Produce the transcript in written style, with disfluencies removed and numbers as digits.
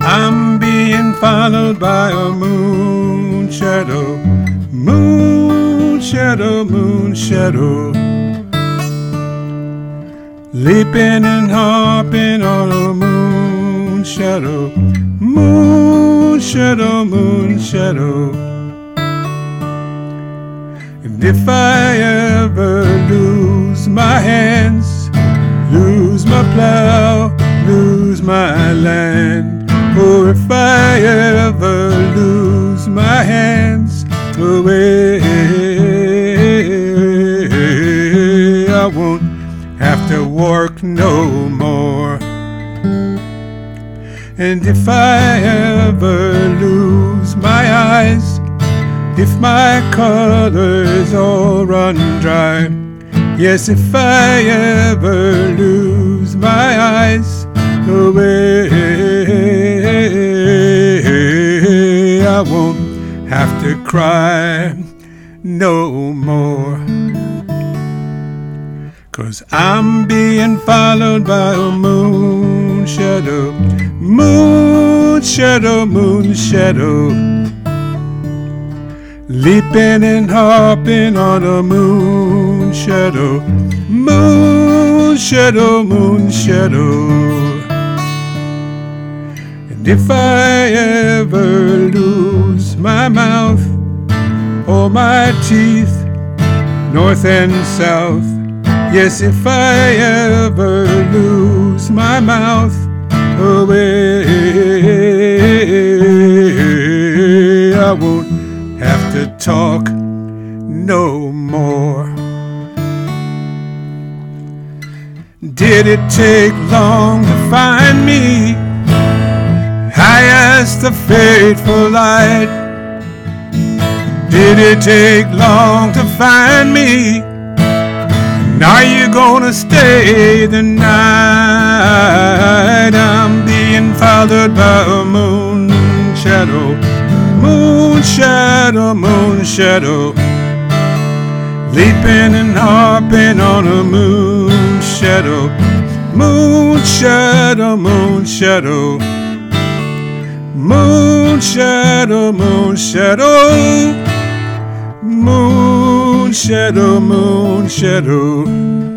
I'm being followed by a moon shadow, moon shadow, moon shadow. Leaping and hopping on a moon shadow, moon shadow, moon shadow. And if I ever lose my hands, lose my plow, lose my land, or if I ever lose my hands away, I won't have to work no more. And if I ever lose my eyes, if my colors all run dry, yes, if I ever lose my eyes away, I won't have to cry no more. 'Cause I'm being followed by a moon shadow, moon shadow, moon shadow. Leaping and hopping on a moon shadow, moon shadow, moon shadow. And if I ever lose my mouth or my teeth, north and south, yes, if I ever lose my mouth away, I won't have to talk no more. Did it take long to find me? I asked the fateful light. Did it take long to find me? Are you gonna stay the night? I'm being followed by a moon shadow, moon shadow, moon shadow. Leaping and hopping on a moon shadow, moon shadow, moon shadow. Moon shadow, moon shadow. Moon shadow, moon shadow.